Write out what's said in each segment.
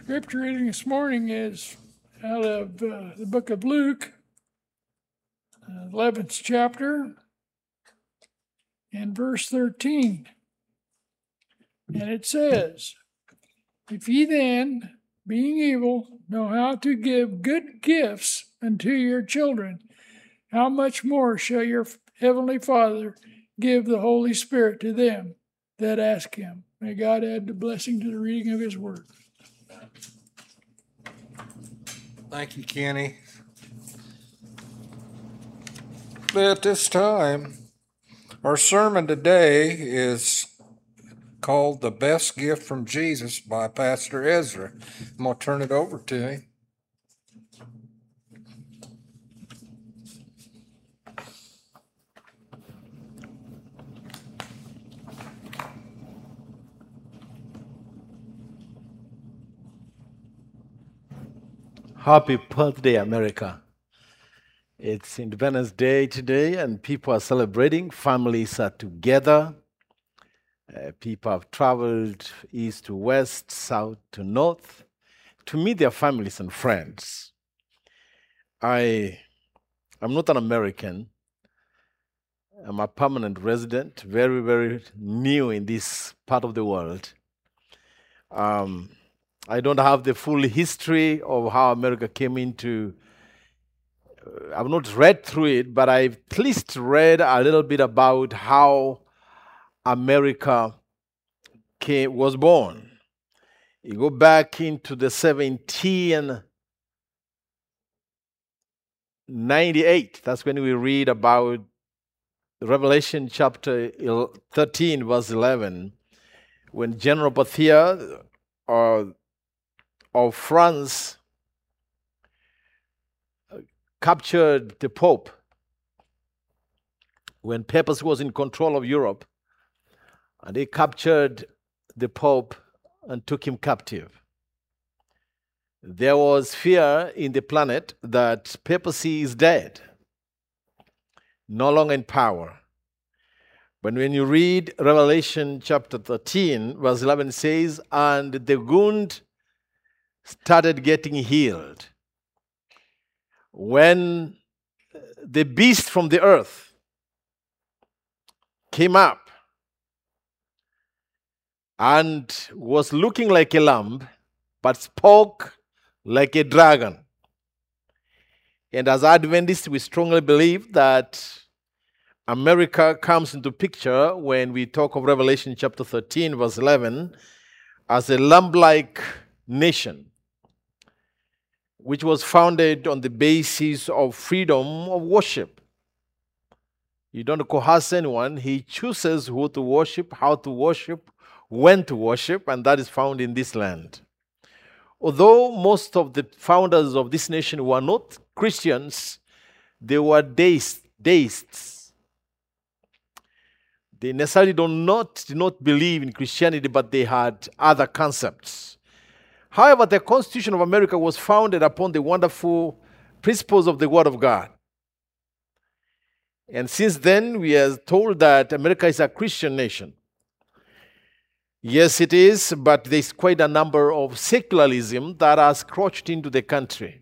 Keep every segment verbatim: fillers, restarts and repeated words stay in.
Scripture reading this morning is out of uh, the book of Luke, uh, eleventh chapter, and verse thirteen. And it says, "If ye then, being evil, know how to give good gifts unto your children, how much more shall your heavenly Father give the Holy Spirit to them that ask him?" May God add the blessing to the reading of his word. Thank you, Kenny. At this time, our sermon today is called "The Best Gift from Jesus" by Pastor Ezra. I'm going to turn it over to him. Happy birthday, America. It's Independence Day today, and people are celebrating. Families are together. Uh, people have traveled east to west, south to north to meet their families and friends. I am not an American. I'm a permanent resident, very, very new in this part of the world. Um, I don't have the full history of how America came into. Uh, I've not read through it, but I've at least read a little bit about how America came, was born. You go back into the seventeen ninety-eight. That's when we read about Revelation chapter thirteen, verse eleven, when General Berthier uh, of France captured the Pope when Papacy was in control of Europe, and they captured the Pope and took him captive. There was fear in the planet that Papacy is dead, no longer in power. But when you read Revelation chapter thirteen, verse eleven, says, "And the wound started getting healed when the beast from the earth came up and was looking like a lamb, but spoke like a dragon." And as Adventists, we strongly believe that America comes into picture when we talk of Revelation chapter thirteen, verse eleven, as a lamb-like nation, which was founded on the basis of freedom of worship. You don't coerce anyone. He chooses who to worship, how to worship, when to worship, and that is found in this land. Although most of the founders of this nation were not Christians, they were deists. deists. They necessarily do not, do not believe in Christianity, but they had other concepts. However, the Constitution of America was founded upon the wonderful principles of the Word of God. And since then, we are told that America is a Christian nation. Yes, it is, but there's quite a number of secularism that has crouched into the country.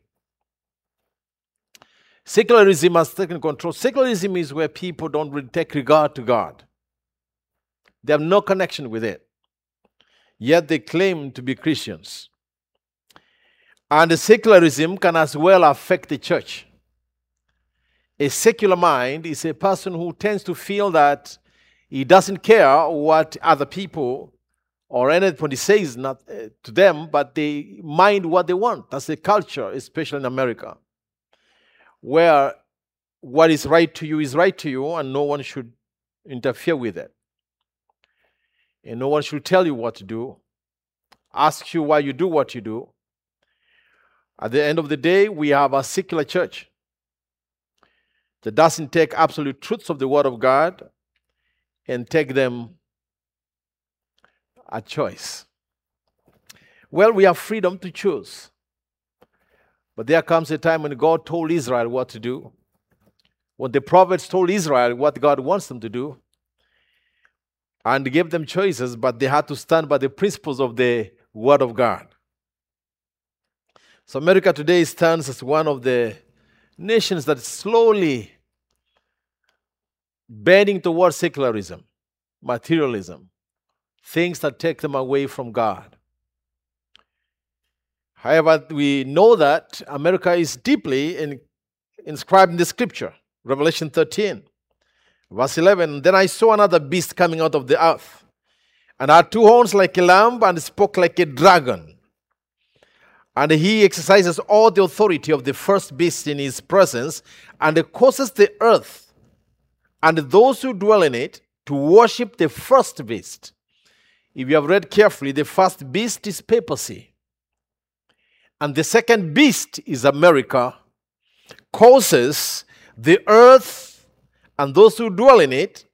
Secularism has taken control. Secularism is where people don't really take regard to God. They have no connection with it. Yet they claim to be Christians. And the secularism can as well affect the church. A secular mind is a person who tends to feel that he doesn't care what other people or anybody says not uh, to them, but they mind what they want. That's a culture, especially in America, where what is right to you is right to you and no one should interfere with it. And no one should tell you what to do, ask you why you do what you do. At the end of the day, we have a secular church that doesn't take absolute truths of the Word of God and take them a choice. Well, we have freedom to choose. But there comes a time when God told Israel what to do. When the prophets told Israel what God wants them to do, and gave them choices, but they had to stand by the principles of the Word of God. So America today stands as one of the nations that is slowly bending towards secularism, materialism, things that take them away from God. However, we know that America is deeply in, inscribed in the scripture. Revelation thirteen, verse eleven. Then I saw another beast coming out of the earth, and had two horns like a lamb, and spoke like a dragon. And he exercises all the authority of the first beast in his presence, and causes the earth and those who dwell in it to worship the first beast. If you have read carefully, the first beast is papacy. And the second beast is America, causes the earth and those who dwell in it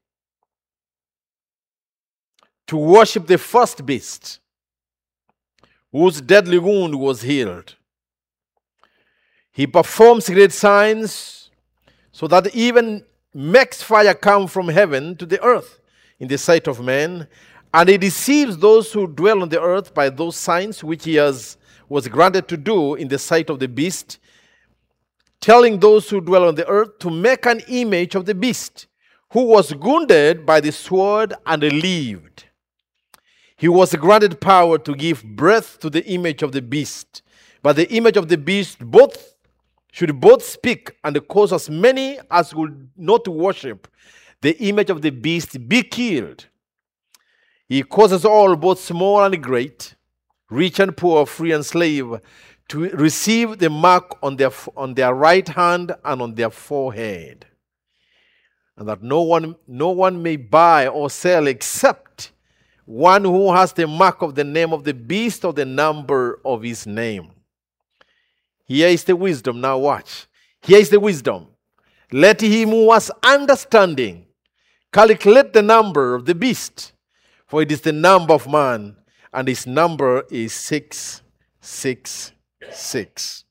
to worship the first beast, whose deadly wound was healed. He performs great signs so that even makes fire come from heaven to the earth in the sight of men, and he deceives those who dwell on the earth by those signs which he has was granted to do in the sight of the beast, telling those who dwell on the earth to make an image of the beast, who was wounded by the sword and lived. He was granted power to give breath to the image of the beast, but the image of the beast both should both speak and cause as many as would not worship the image of the beast be killed. He causes all, both small and great, rich and poor, free and slave, to receive the mark on their, on their right hand and on their forehead, and that no one, no one may buy or sell except one who has the mark of the name of the beast or the number of his name. Here is the wisdom. Now watch. Here is the wisdom. Let him who has understanding calculate the number of the beast, for it is the number of man, and his number is six six six.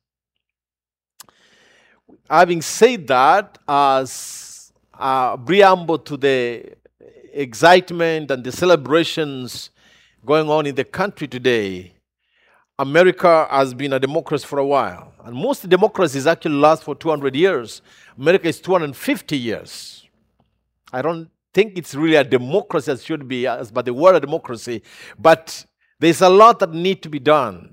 Having said that, as a preamble to the excitement and the celebrations going on in the country today, America has been a democracy for a while. And most democracies actually last for two hundred years. America is two hundred fifty years. I don't think it's really a democracy as should be, as by the word of democracy, but there's a lot that need to be done.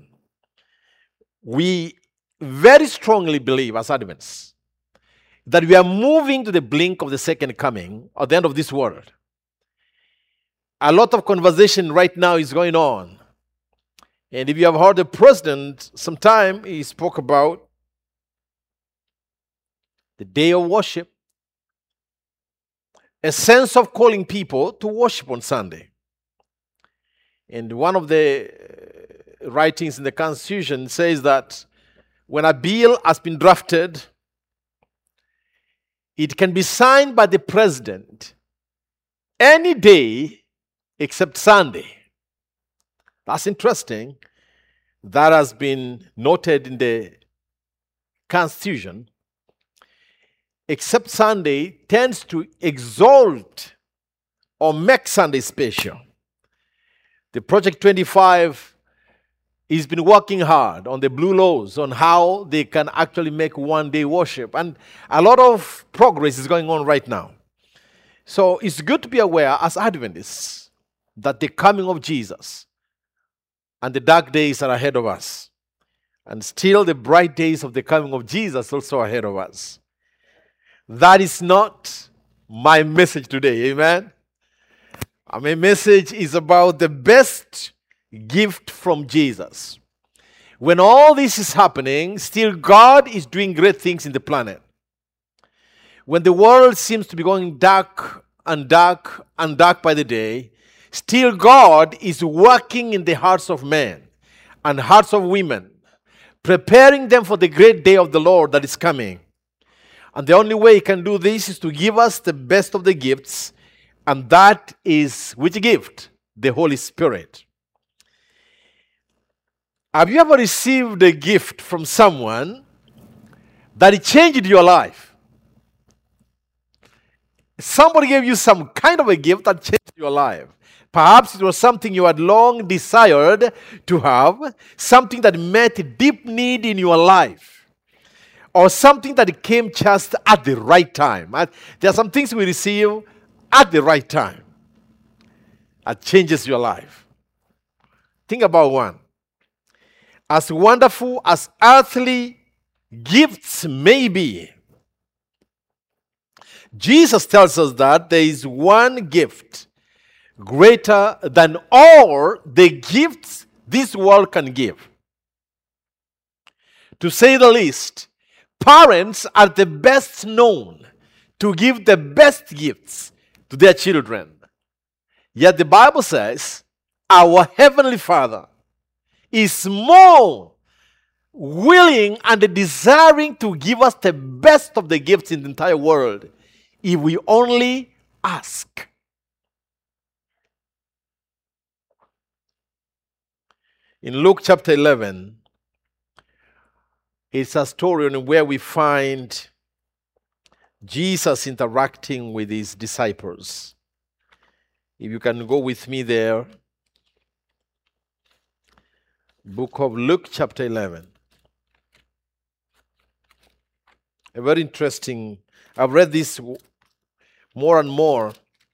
We very strongly believe as Adventists that we are moving to the blink of the second coming, or the end of this world. A lot of conversation right now is going on. And if you have heard the president, sometime he spoke about the day of worship, a sense of calling people to worship on Sunday. And one of the writings in the Constitution says that when a bill has been drafted, it can be signed by the president any day except Sunday. That's interesting. That has been noted in the Constitution. Except Sunday tends to exalt or make Sunday special. The Project twenty-five has been working hard on the blue laws on how they can actually make one-day worship. And a lot of progress is going on right now. So it's good to be aware as Adventists that the coming of Jesus and the dark days are ahead of us. And still the bright days of the coming of Jesus also ahead of us. That is not my message today, amen? My message is about the best gift from Jesus. When all this is happening, still God is doing great things in the planet. When the world seems to be going dark and dark and dark by the day, still God is working in the hearts of men and hearts of women, preparing them for the great day of the Lord that is coming. And the only way He can do this is to give us the best of the gifts, and that is which gift? The Holy Spirit. Have you ever received a gift from someone that it changed your life? Somebody gave you some kind of a gift that changed your life. Perhaps it was something you had long desired to have, something that met a deep need in your life, or something that came just at the right time. And there are some things we receive at the right time that changes your life. Think about one. As wonderful as earthly gifts may be, Jesus tells us that there is one gift greater than all the gifts this world can give. To say the least, parents are the best known to give the best gifts to their children. Yet the Bible says our Heavenly Father is more willing and desiring to give us the best of the gifts in the entire world if we only ask. In Luke chapter eleven, it's a story on where we find Jesus interacting with his disciples. If you can go with me there. Book of Luke chapter eleven. A very interesting, I've read this more and more.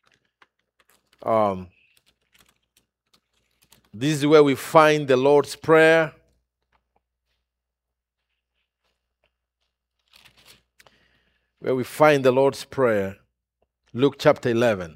Um, this is where we find the Lord's Prayer. Where we find the Lord's Prayer. Luke chapter eleven.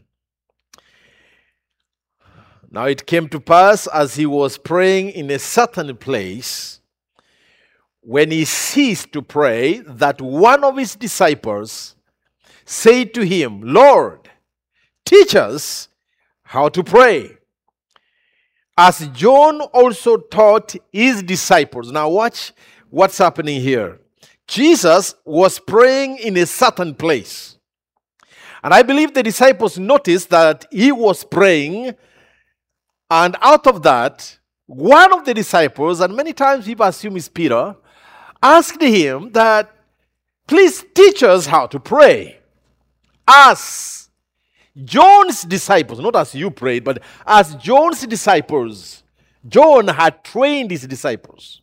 Now it came to pass as he was praying in a certain place, when he ceased to pray, that one of his disciples said to him, Lord, teach us how to pray, as John also taught his disciples. Now watch what's happening here. Jesus was praying in a certain place. And I believe the disciples noticed that he was praying, and out of that, one of the disciples, and many times people assume it's Peter, asked him that, please teach us how to pray. As John's disciples, not as you prayed, but as John's disciples, John had trained his disciples.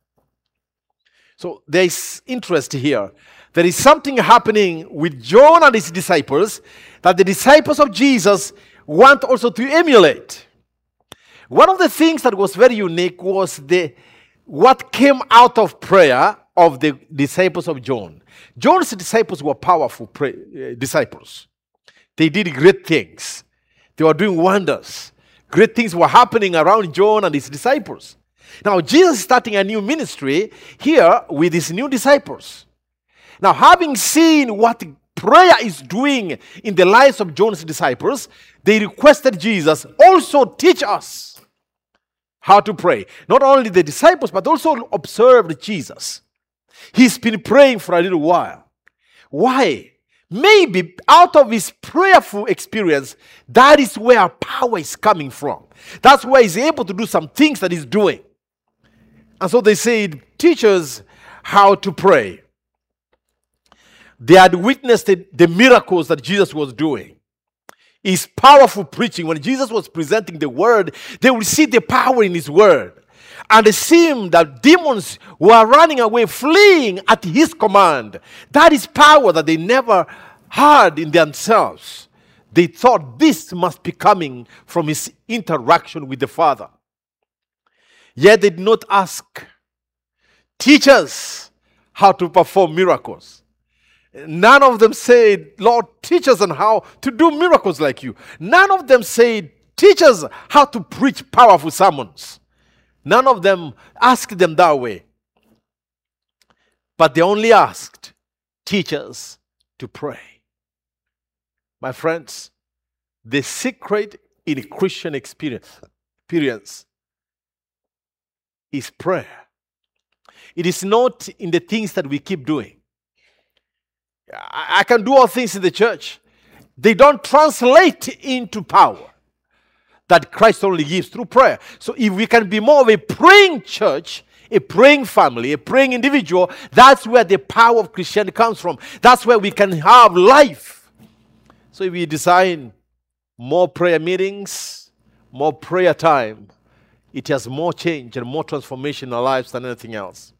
So there is interest here. There is something happening with John and his disciples that the disciples of Jesus want also to emulate. One of the things that was very unique was the what came out of prayer of the disciples of John. John's disciples were powerful pray, uh, disciples. They did great things. They were doing wonders. Great things were happening around John and his disciples. Now, Jesus is starting a new ministry here with his new disciples. Now, having seen what prayer is doing in the lives of John's disciples, they requested Jesus, also teach us how to pray. Not only the disciples, but also observed Jesus. He's been praying for a little while. Why? Maybe out of his prayerful experience, that is where power is coming from. That's where he's able to do some things that he's doing. And so they said, teach us how to pray. They had witnessed the, the miracles that Jesus was doing. His powerful preaching. When Jesus was presenting the word, they would see the power in his word. And it seemed that demons were running away, fleeing at his command. That is power that they never had in themselves. They thought this must be coming from his interaction with the Father. Yet they did not ask, teach us how to perform miracles. None of them said, Lord, teach us on how to do miracles like you. None of them said, teach us how to preach powerful sermons. None of them asked them that way. But they only asked, teach us to pray. My friends, the secret in a Christian experience, experience is prayer. It is not in the things that we keep doing. I can do all things in the church. They don't translate into power that Christ only gives through prayer. So if we can be more of a praying church, a praying family, a praying individual, that's where the power of Christianity comes from. That's where we can have life. So if we design more prayer meetings, more prayer time, it has more change and more transformation in our lives than anything else.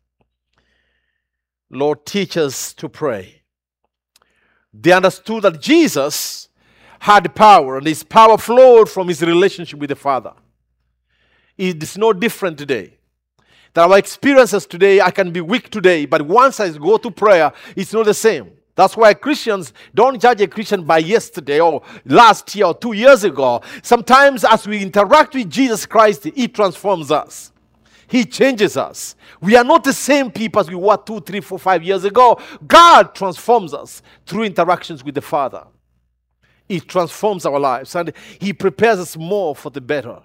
Lord, teach us to pray. They understood that Jesus had power, and his power flowed from his relationship with the Father. It is no different today. That our experiences today, I can be weak today, but once I go to prayer, it's not the same. That's why Christians don't judge a Christian by yesterday or last year or two years ago. Sometimes as we interact with Jesus Christ, he transforms us. He changes us. We are not the same people as we were two, three, four, five years ago. God transforms us through interactions with the Father. He transforms our lives and he prepares us more for the better.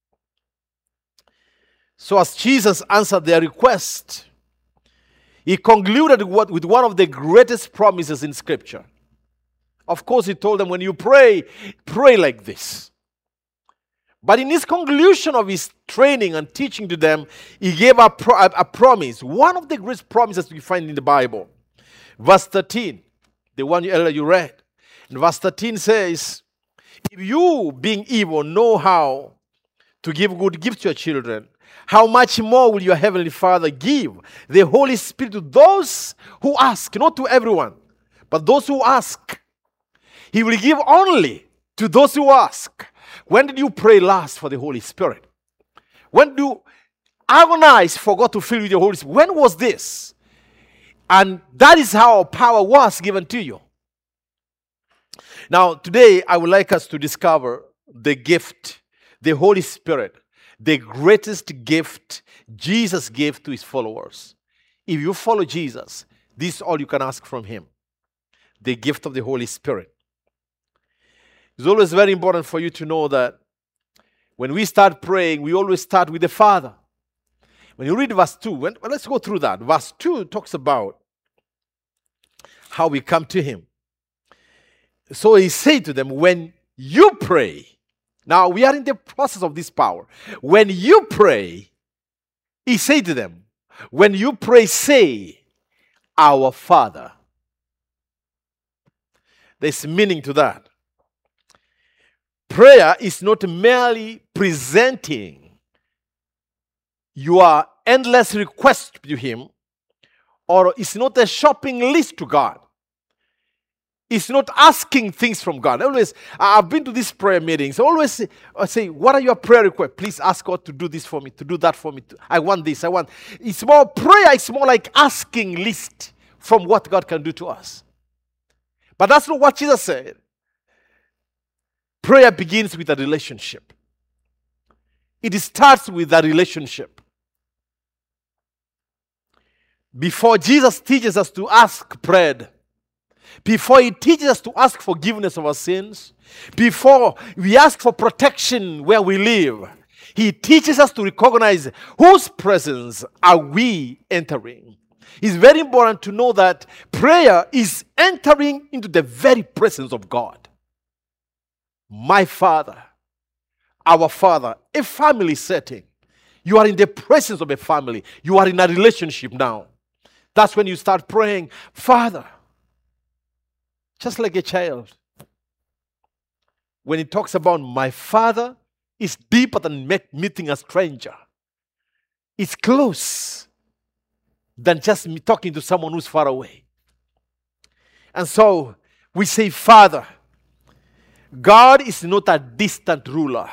So as Jesus answered their request, he concluded with one of the greatest promises in Scripture. Of course, he told them, when you pray, pray like this. But in his conclusion of his training and teaching to them, he gave a, pro- a promise, one of the great promises we find in the Bible. Verse thirteen, the one you, earlier you read. And verse thirteen says, if you, being evil, know how to give good gifts to your children, how much more will your heavenly Father give the Holy Spirit to those who ask? Not to everyone, but those who ask. He will give only to those who ask. When did you pray last for the Holy Spirit? When do you agonize for God to fill you with the Holy Spirit? When was this? And that is how power was given to you. Now, today, I would like us to discover the gift, the Holy Spirit, the greatest gift Jesus gave to his followers. If you follow Jesus, this is all you can ask from him. The gift of the Holy Spirit. It's always very important for you to know that when we start praying, we always start with the Father. When you read verse two, when, well, let's go through that. Verse two talks about how we come to him. So he said to them, when you pray, now we are in the process of this power. When you pray, he said to them, when you pray, say, our Father. There's meaning to that. Prayer is not merely presenting your endless request to him, or it's not a shopping list to God. It's not asking things from God. Always, I've been to these prayer meetings. I always say, I say, what are your prayer requests? Please ask God to do this for me, to do that for me. I want this, I want. It's more prayer, it's more like asking list from what God can do to us. But that's not what Jesus said. Prayer begins with a relationship. It starts with a relationship. Before Jesus teaches us to ask bread, before he teaches us to ask forgiveness of our sins, before we ask for protection where we live, he teaches us to recognize whose presence are we entering. It's very important to know that prayer is entering into the very presence of God. My Father, our Father, a family setting. You are in the presence of a family. You are in a relationship now. That's when you start praying, Father, just like a child. When he talks about my Father, it's deeper than meeting a stranger. It's close than just me talking to someone who's far away. And so we say, Father. God is not a distant ruler,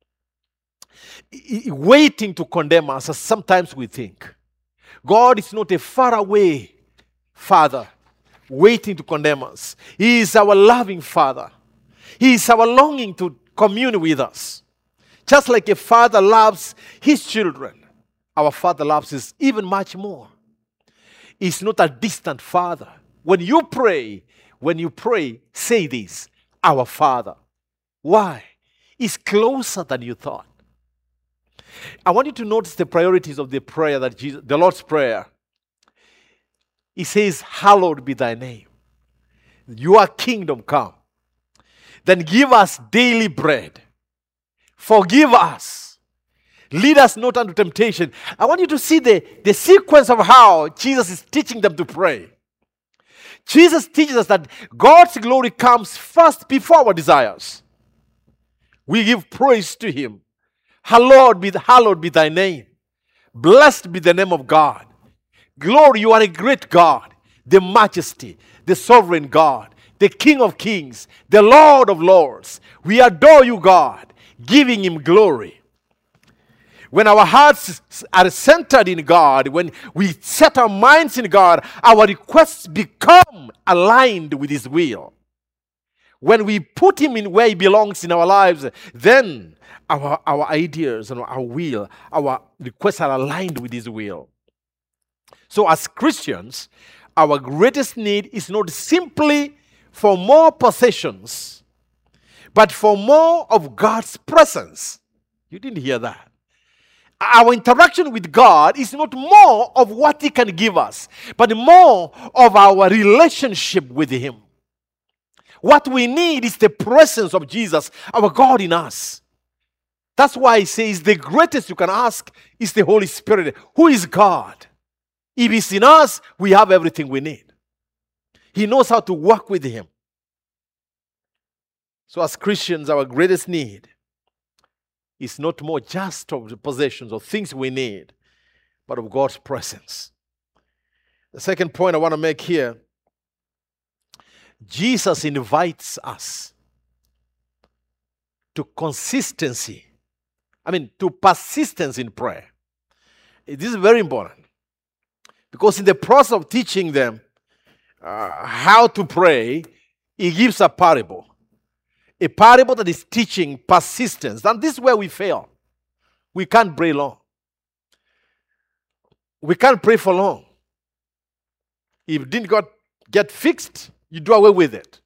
waiting to condemn us, as sometimes we think. God is not a faraway Father, waiting to condemn us. He is our loving Father. He is our longing to commune with us. Just like a father loves his children, our Father loves us even much more. He's not a distant Father. When you pray, when you pray, say this, our Father. Why? It's closer than you thought. I want you to notice the priorities of the prayer that Jesus, the Lord's Prayer. He says, hallowed be thy name. Your kingdom come. Then give us daily bread. Forgive us. Lead us not unto temptation. I want you to see the, the sequence of how Jesus is teaching them to pray. Jesus teaches us that God's glory comes first before our desires. We give praise to him. Hallowed be, hallowed be thy name. Blessed be the name of God. Glory, you are a great God, the majesty, the sovereign God, the King of kings, the Lord of lords. We adore you, God, giving him glory. When our hearts are centered in God, when we set our minds in God, our requests become aligned with his will. When we put him in where he belongs in our lives, then our, our ideas and our will, our requests are aligned with his will. So as Christians, our greatest need is not simply for more possessions, but for more of God's presence. You didn't hear that. Our interaction with God is not more of what he can give us, but more of our relationship with him. What we need is the presence of Jesus, our God, in us. That's why he says the greatest you can ask is the Holy Spirit, who is God. If he's in us, we have everything we need. He knows how to work with him. So as Christians, our greatest need is not more just of the possessions or things we need, but of God's presence. The second point I want to make here, Jesus invites us to consistency. I mean, to persistence in prayer. This is very important. Because in the process of teaching them uh, how to pray, he gives a parable. A parable that is teaching persistence. And this is where we fail. We can't pray long. We can't pray for long. If it didn't got, get fixed, you do away with it.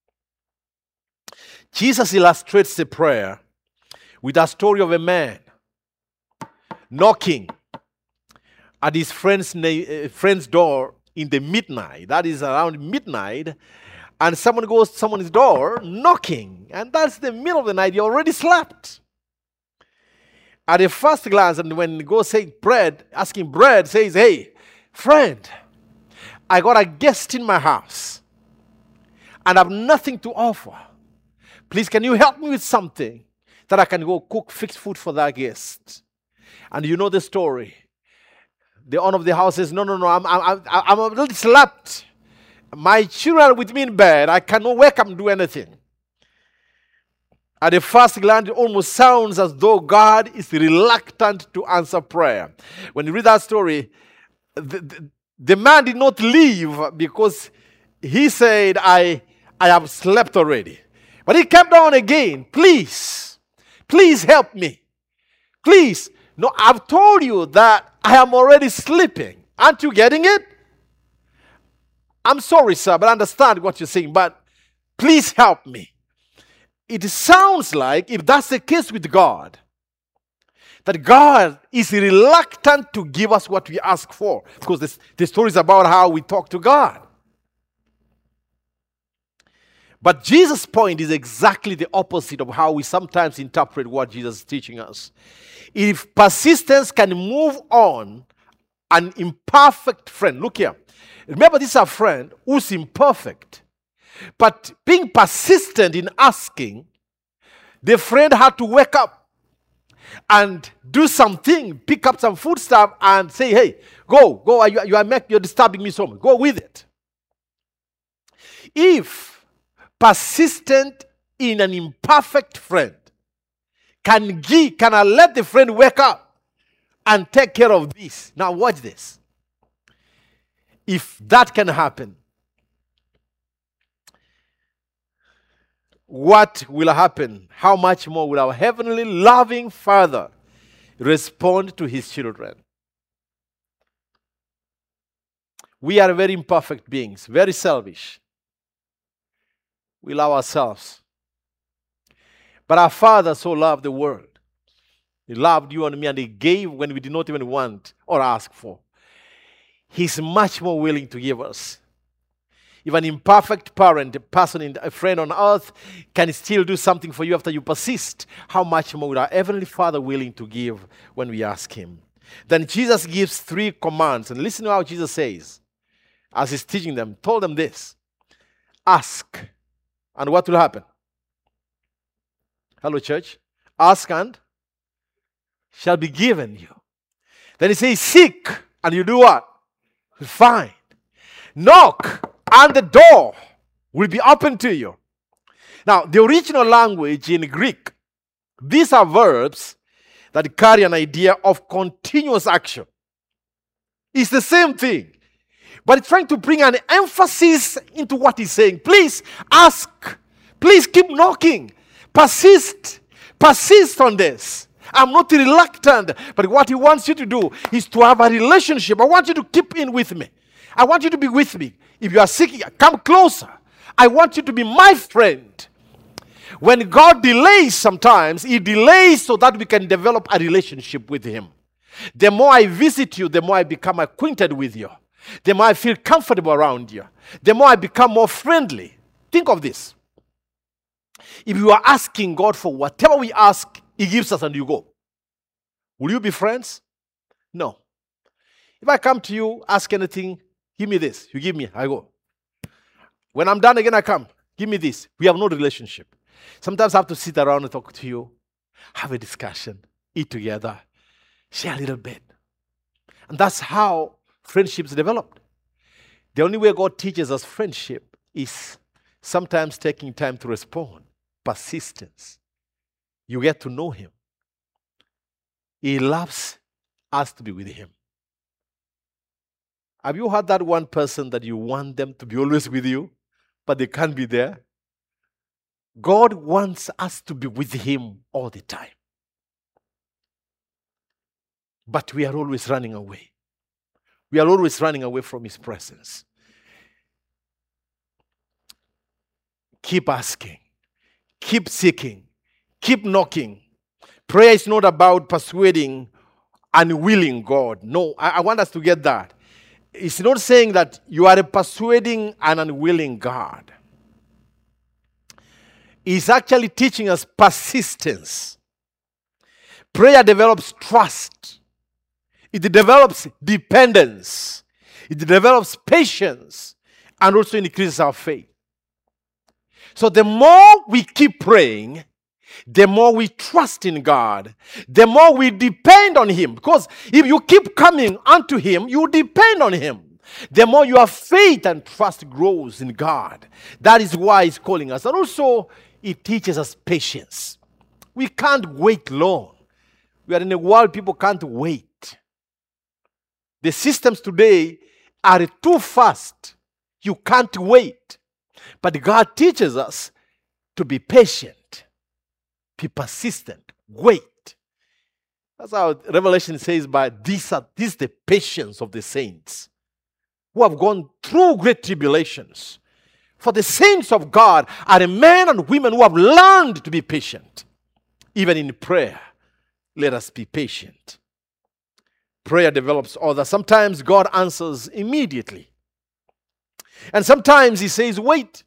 Jesus illustrates the prayer with a story of a man knocking at his friend's, na- friend's door in the midnight. That is around midnight. And someone goes to someone's door knocking. And that's the middle of the night. You already slept. At a first glance, and when you go say bread, asking bread, says, hey, friend, I got a guest in my house. And I have nothing to offer. Please, can you help me with something that I can go cook, fix food for that guest? And you know the story. The owner of the house says, no, no, no, I'm, I'm, I'm a little slept. My children are with me in bed. I cannot wake up and do anything. At the first glance, it almost sounds as though God is reluctant to answer prayer. When you read that story, the, the, the man did not leave because he said, I, I have slept already. But he kept on again. Please, please help me. Please. No, I've told you that I am already sleeping. Aren't you getting it? I'm sorry, sir, but I understand what you're saying, but please help me. It sounds like, if that's the case with God, that God is reluctant to give us what we ask for. Because this, the story is about how we talk to God. But Jesus' point is exactly the opposite of how we sometimes interpret what Jesus is teaching us. If persistence can move on an imperfect friend, look here. Remember, this is a friend who's imperfect. But being persistent in asking, the friend had to wake up and do something, pick up some food stuff and say, hey, go, go, you, you are make, you're disturbing me so much. Go with it. If persistent in an imperfect friend can give, can I let the friend wake up and take care of this? Now watch this. If that can happen, what will happen? How much more will our heavenly loving Father respond to his children? We are very imperfect beings, very selfish. We love ourselves. But our Father so loved the world. He loved you and me, and he gave when we did not even want or ask for. He's much more willing to give us. If an imperfect parent, a person, a friend on earth can still do something for you after you persist, how much more will our Heavenly Father willing to give when we ask him? Then Jesus gives three commands. And listen to how Jesus says, as he's teaching them, told them this. Ask. And what will happen? Hello, church. Ask and shall be given you. Then he says, seek, and you do what? You find. Knock, and the door will be open to you. Now, the original language in Greek, these are verbs that carry an idea of continuous action. It's the same thing, but it's trying to bring an emphasis into what he's saying. Please ask. Please keep knocking. Persist. Persist on this. I'm not reluctant, but what he wants you to do is to have a relationship. I want you to keep in with me. I want you to be with me. If you are seeking, come closer. I want you to be my friend. When God delays sometimes, he delays so that we can develop a relationship with him. The more I visit you, the more I become acquainted with you. The more I feel comfortable around you. The more I become more friendly. Think of this. If you are asking God for whatever we ask, he gives us and you go. Will you be friends? No. If I come to you, ask anything, give me this. You give me, I go. When I'm done again, I come. Give me this. We have no relationship. Sometimes I have to sit around and talk to you, have a discussion, eat together, share a little bit. And that's how friendships developed. The only way God teaches us friendship is sometimes taking time to respond, persistence. You get to know him. He loves us to be with him. Have you had that one person that you want them to be always with you, but they can't be there? God wants us to be with him all the time. But we are always running away. We are always running away from his presence. Keep asking. Keep seeking. Keep knocking. Prayer is not about persuading unwilling God. No, I, I want us to get that. It's not saying that you are persuading an unwilling God. It's actually teaching us persistence. Prayer develops trust. It develops dependence. It develops patience and also increases our faith. So the more we keep praying, the more we trust in God, the more we depend on him. Because if you keep coming unto him, you depend on him. The more your faith and trust grows in God. That is why he's calling us. And also, it teaches us patience. We can't wait long. We are in a world people can't wait. The systems today are too fast. You can't wait. But God teaches us to be patient, be persistent, wait. That's how Revelation says, "But this, are, this is the patience of the saints who have gone through great tribulations." For the saints of God are men and women who have learned to be patient. Even in prayer, let us be patient. Prayer develops order. Sometimes God answers immediately. And sometimes he says, wait.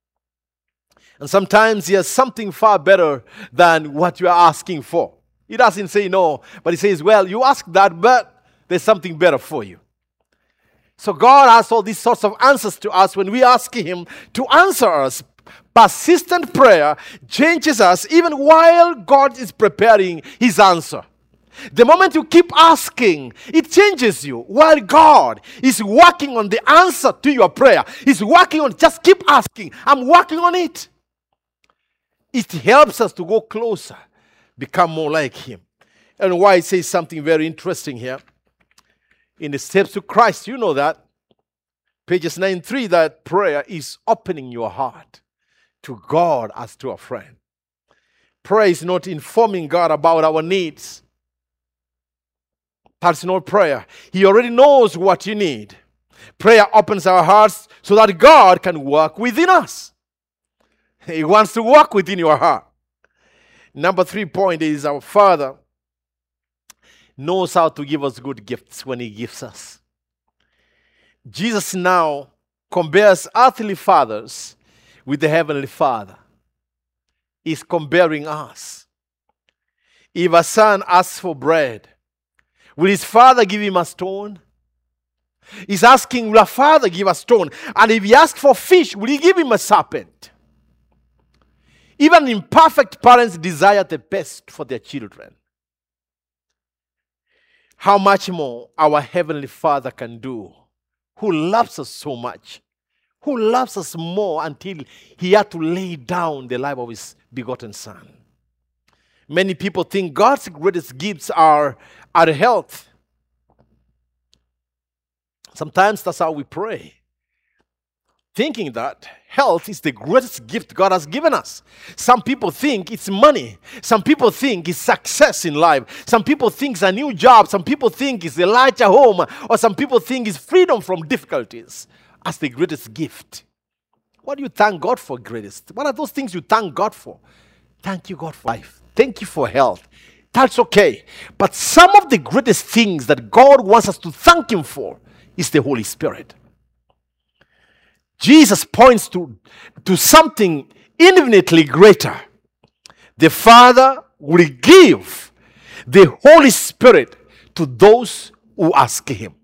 And sometimes he has something far better than what you are asking for. He doesn't say no, but he says, well, you asked that, but there's something better for you. So God has all these sorts of answers to us when we ask him to answer us. Persistent prayer changes us even while God is preparing his answer. The moment you keep asking, it changes you. While God is working on the answer to your prayer, he's working on, just keep asking. I'm working on it. It helps us to go closer, become more like him. And why it says something very interesting here. In the steps to Christ, you know that. Pages nine three, that prayer is opening your heart to God as to a friend. Prayer is not informing God about our needs. That's not prayer. He already knows what you need. Prayer opens our hearts so that God can work within us. He wants to work within your heart. Number three point is our Father knows how to give us good gifts when he gives us. Jesus now compares earthly fathers with the heavenly Father. He's comparing us. If a son asks for bread, will his father give him a stone? He's asking, will a father give a stone? And if he asks for fish, will he give him a serpent? Even imperfect parents desire the best for their children. How much more our Heavenly Father can do, who loves us so much, who loves us more until He had to lay down the life of His begotten Son. Many people think God's greatest gifts are, are health. Sometimes that's how we pray, thinking that health is the greatest gift God has given us. Some people think it's money. Some people think it's success in life. Some people think it's a new job. Some people think it's a larger home. Or some people think it's freedom from difficulties as the greatest gift. What do you thank God for greatest? What are those things you thank God for? Thank you, God, for life. Thank you for health. That's okay. But some of the greatest things that God wants us to thank Him for is the Holy Spirit. Jesus points to, to something infinitely greater. The Father will give the Holy Spirit to those who ask Him.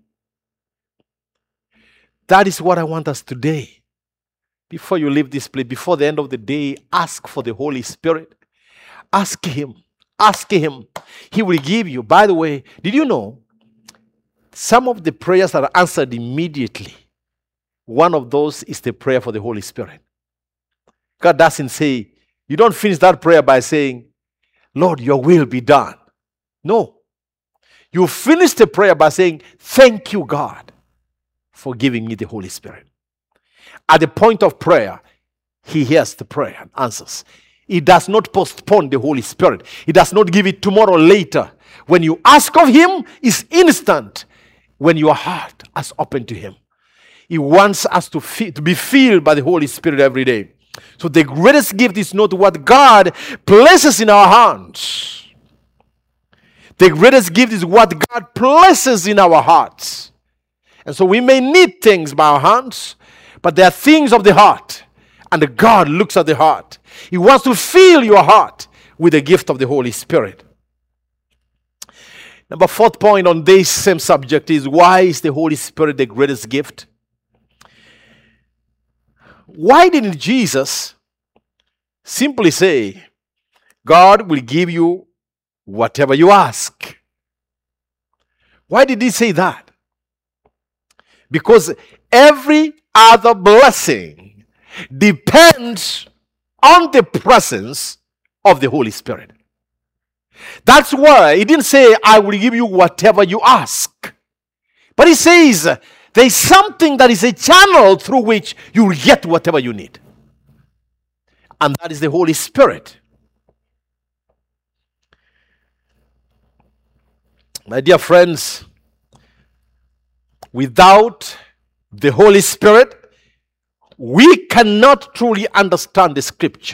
That is what I want us today. Before you leave this place, before the end of the day, ask for the Holy Spirit. Ask Him. Ask Him. He will give you. By the way, did you know some of the prayers that are answered immediately? One of those is the prayer for the Holy Spirit. God doesn't say, you don't finish that prayer by saying, Lord, your will be done. No. You finish the prayer by saying, thank you, God, for giving me the Holy Spirit. At the point of prayer, He hears the prayer and answers. He does not postpone the Holy Spirit. He does not give it tomorrow later. When you ask of Him, it's instant. When your heart is open to Him. He wants us to, feel, to be filled by the Holy Spirit every day. So the greatest gift is not what God places in our hands. The greatest gift is what God places in our hearts. And so we may need things by our hands, but there are things of the heart. And God looks at the heart. He wants to fill your heart with the gift of the Holy Spirit. Number fourth point on this same subject is, why is the Holy Spirit the greatest gift? Why didn't Jesus simply say, God will give you whatever you ask? Why did He say that? Because every other blessing depends on the presence of the Holy Spirit. That's why He didn't say, I will give you whatever you ask. But He says, there is something that is a channel through which you will get whatever you need. And that is the Holy Spirit. My dear friends, without the Holy Spirit, we cannot truly understand the Scripture.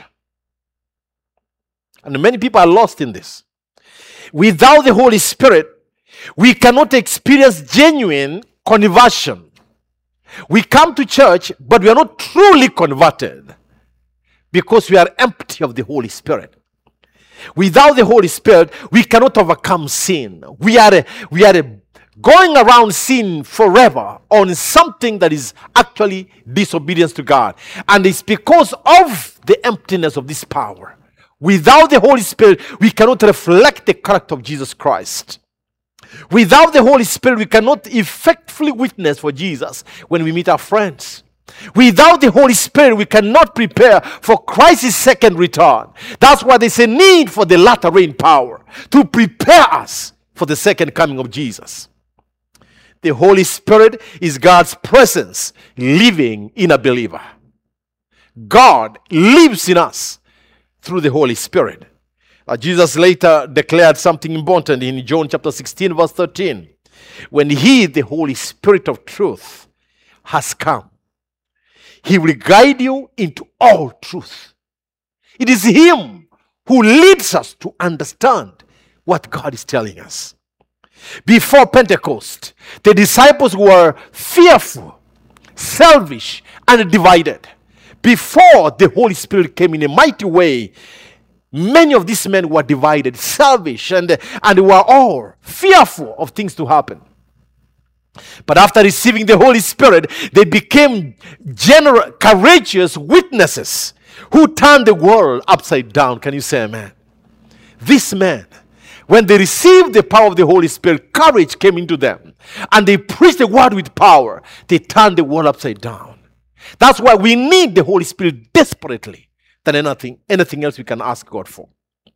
And many people are lost in this. Without the Holy Spirit, we cannot experience genuine conversion. We come to church, but we are not truly converted because we are empty of the Holy Spirit. Without the Holy Spirit, we cannot overcome sin. We are, a, we are a going around sin forever on something that is actually disobedience to God. And it's because of the emptiness of this power. Without the Holy Spirit, we cannot reflect the character of Jesus Christ. Without the Holy Spirit, we cannot effectively witness for Jesus when we meet our friends. Without the Holy Spirit, we cannot prepare for Christ's second return. That's why there's a need for the latter rain power to prepare us for the second coming of Jesus. The Holy Spirit is God's presence living in a believer. God lives in us through the Holy Spirit. Uh, Jesus later declared something important in John chapter sixteen, verse thirteen. When He, the Holy Spirit of truth, has come, He will guide you into all truth. It is Him who leads us to understand what God is telling us. Before Pentecost, the disciples were fearful, selfish, and divided. Before the Holy Spirit came in a mighty way, many of these men were divided, selfish, and, and were all fearful of things to happen. But after receiving the Holy Spirit, they became general, courageous witnesses who turned the world upside down. Can you say amen? This man, when they received the power of the Holy Spirit, courage came into them. And they preached the word with power. They turned the world upside down. That's why we need the Holy Spirit desperately than anything, anything else we can ask God for.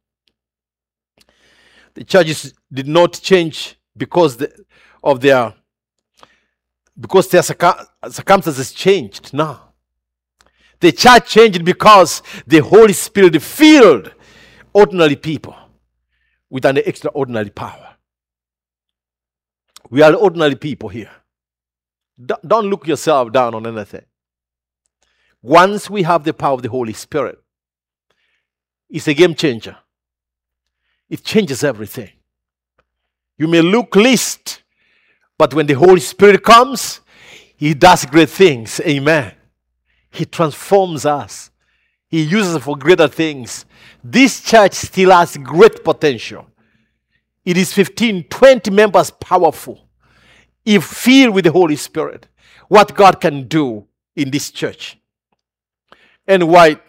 The churches did not change because the, of their because their circum- circumstances changed. No. The church changed because the Holy Spirit filled ordinary people with an extraordinary power. We are ordinary people here. Don't, don't look yourself down on anything. Once we have the power of the Holy Spirit, it's a game changer. It changes everything. You may look least, but when the Holy Spirit comes, He does great things. Amen. He transforms us. He uses us for greater things. This church still has great potential. It is fifteen, twenty members powerful. If filled with the Holy Spirit, what God can do in this church. And White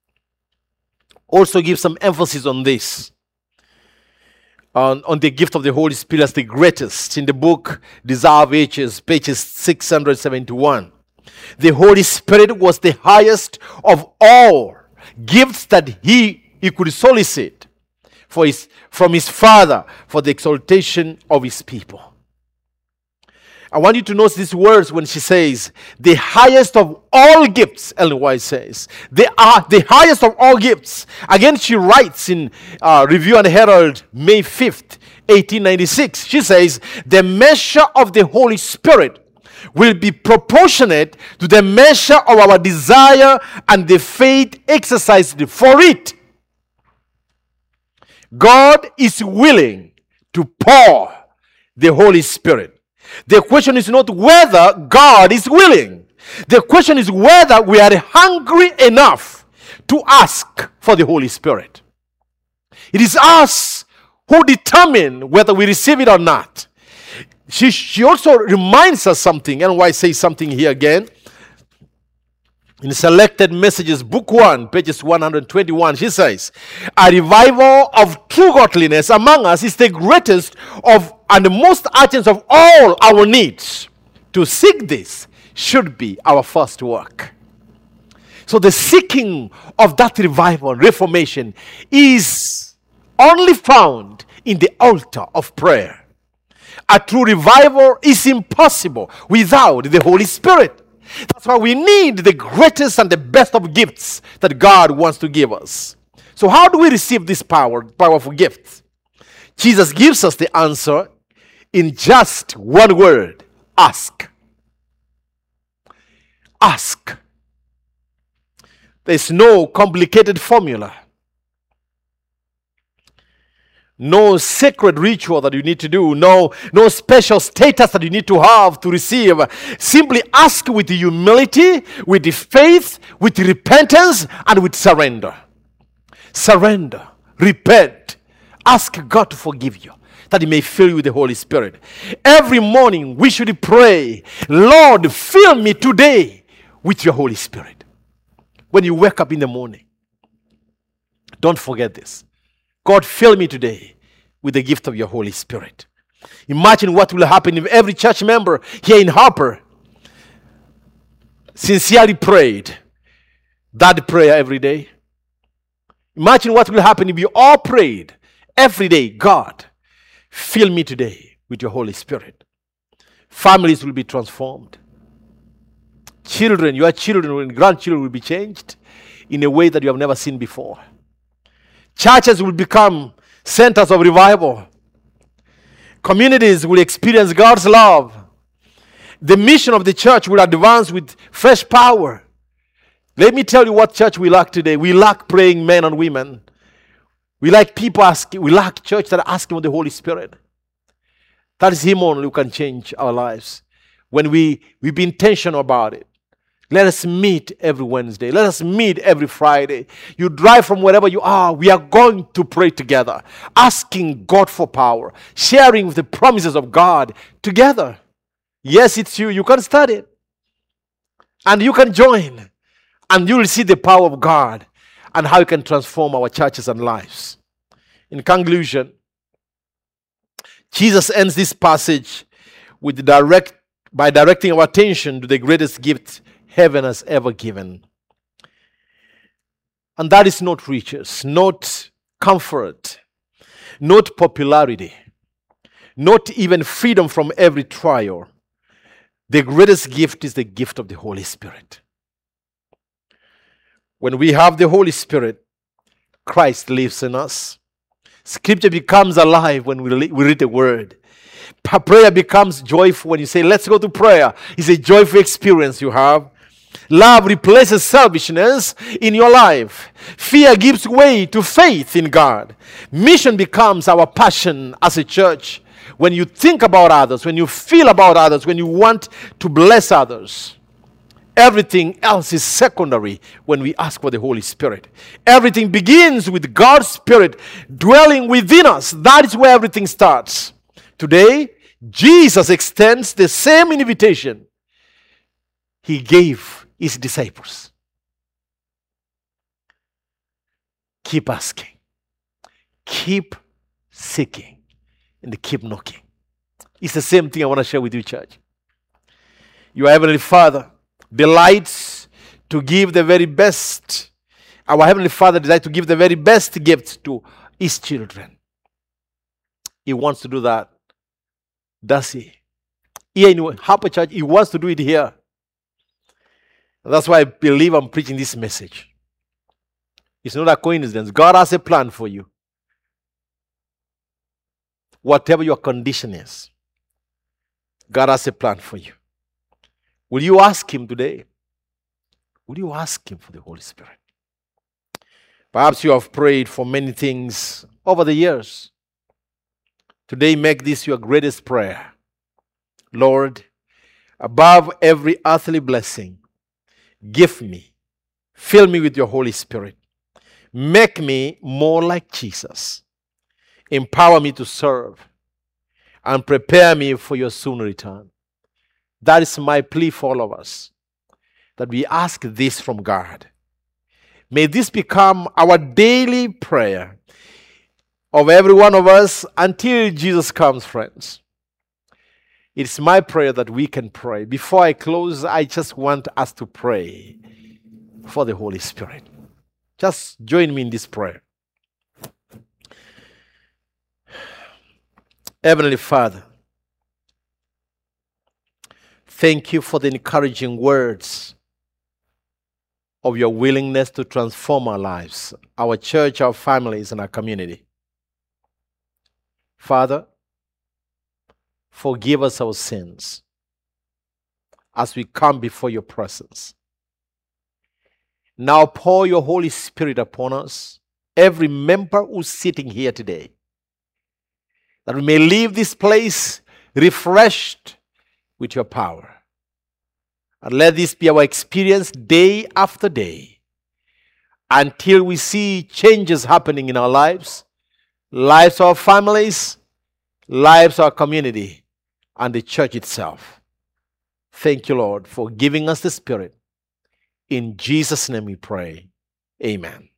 also gives some emphasis on this. On, on the gift of the Holy Spirit as the greatest. In the book Desire of Ages, pages six hundred seventy-one. The Holy Spirit was the highest of all gifts that he, he could solicit for his, from his Father for the exaltation of his people. I want you to notice these words when she says, the highest of all gifts, Ellen White says. They are the highest of all gifts. Again, she writes in uh, Review and Herald, May fifth, eighteen ninety-six. She says, the measure of the Holy Spirit will be proportionate to the measure of our desire and the faith exercised for it. God is willing to pour the Holy Spirit. The question is not whether God is willing. The question is whether we are hungry enough to ask for the Holy Spirit. It is us who determine whether we receive it or not. She, she also reminds us something, and why I say something here again. In Selected Messages, Book one, pages one hundred twenty-one, she says, a revival of true godliness among us is the greatest of and the most urgent of all our needs. To seek this should be our first work. So the seeking of that revival, reformation, is only found in the altar of prayer. A true revival is impossible without the Holy Spirit. That's why we need the greatest and the best of gifts that God wants to give us. So how do we receive this power, powerful gift? Jesus gives us the answer in just one word: ask. Ask. There's no complicated formula. No sacred ritual that you need to do. No, no special status that you need to have to receive. Simply ask with humility, with faith, with repentance, and with surrender. Surrender. Repent. Ask God to forgive you, that He may fill you with the Holy Spirit. Every morning we should pray, Lord, fill me today with your Holy Spirit. When you wake up in the morning, don't forget this. God, fill me today with the gift of your Holy Spirit. Imagine what will happen if every church member here in Harper sincerely prayed that prayer every day. Imagine what will happen if you all prayed every day, God, fill me today with your Holy Spirit. Families will be transformed. Children, your children and grandchildren will be changed in a way that you have never seen before. Churches will become centers of revival. Communities will experience God's love. The mission of the church will advance with fresh power. Let me tell you what church we lack today. We lack praying men and women. We like people asking, we lack church that are asking for the Holy Spirit. That is Him only who can change our lives. When we, we be intentional about it. Let us meet every Wednesday. Let us meet every Friday. You drive from wherever you are. We are going to pray together. Asking God for power. Sharing the promises of God together. Yes, it's you. You can start it. And you can join. And you will see the power of God and how it can transform our churches and lives. In conclusion, Jesus ends this passage with direct, by directing our attention to the greatest gift heaven has ever given. And that is not riches, not comfort, not popularity, not even freedom from every trial. The greatest gift is the gift of the Holy Spirit. When we have the Holy Spirit, Christ lives in us. Scripture becomes alive when we read the Word. Prayer becomes joyful when you say, let's go to prayer. It's a joyful experience you have. Love replaces selfishness in your life. Fear gives way to faith in God. Mission becomes our passion as a church. When you think about others, when you feel about others, when you want to bless others. Everything else is secondary when we ask for the Holy Spirit. Everything begins with God's Spirit dwelling within us. That is where everything starts. Today, Jesus extends the same invitation He gave His disciples. Keep asking. Keep seeking. And keep knocking. It's the same thing I want to share with you, church. Your Heavenly Father delights to give the very best. Our Heavenly Father delights to give the very best gift to His children. He wants to do that. Does He? Here in Harper Church, He wants to do it here. That's why I believe I'm preaching this message. It's not a coincidence. God has a plan for you. Whatever your condition is, God has a plan for you. Will you ask Him today? Will you ask Him for the Holy Spirit? Perhaps you have prayed for many things over the years. Today, make this your greatest prayer. Lord, above every earthly blessing, give me, fill me with your Holy Spirit. Make me more like Jesus. Empower me to serve and prepare me for your soon return. That is my plea for all of us, that we ask this from God. May this become our daily prayer of every one of us until Jesus comes, friends. It's my prayer that we can pray. Before I close, I just want us to pray for the Holy Spirit. Just join me in this prayer. Heavenly Father, thank you for the encouraging words of your willingness to transform our lives, our church, our families, and our community. Father, forgive us our sins as we come before your presence. Now pour your Holy Spirit upon us, every member who's sitting here today, that we may leave this place refreshed with your power. And let this be our experience day after day until we see changes happening in our lives, lives of our families, lives of our community, and the church itself. Thank you, Lord, for giving us the Spirit. In Jesus' name we pray. Amen.